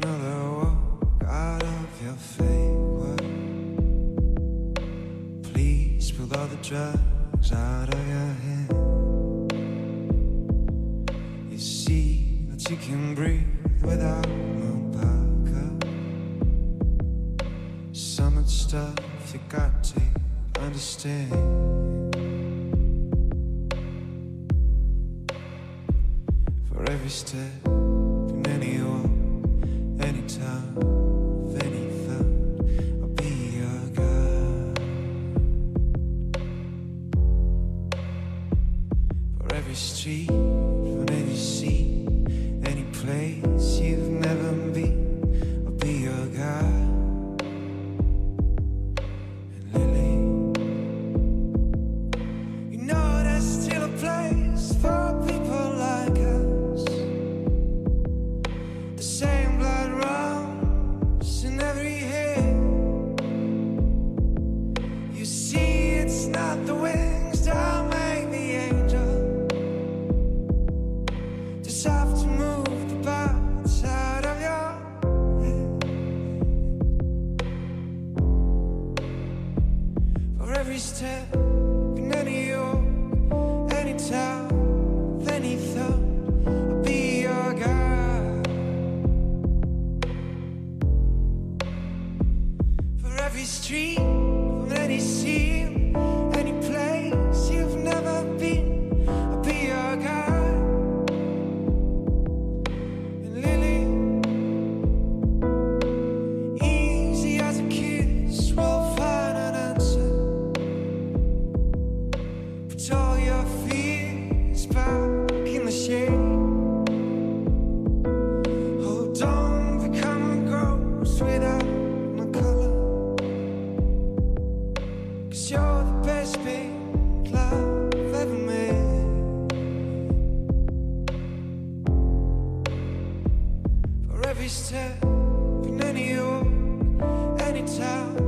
another walk out of your fake world. Please pull all the drugs out of your hand. You see that you can breathe without no backup. So much stuff you got to understand. For every step in any walk, any time, any thought, I'll be your guide. For every street, from any seat, any place you've never been, I'll be your guide. And Lily, you know there's still a place for people like us. The same blood runs in every head. You see, it's not the wings that make the angel. Just have to move the parts out of your head. For every step in any walk, any town, any thought, I'll be your guide. For every street, from any scene, any place you've never been, I'll be your guide. And Lily, easy as a kiss, we'll find an answer. Put all your fears back in the shade. Oh, don't become a ghost without no color. 'Cause you're the best big love ever made. For every step in any walk, any town,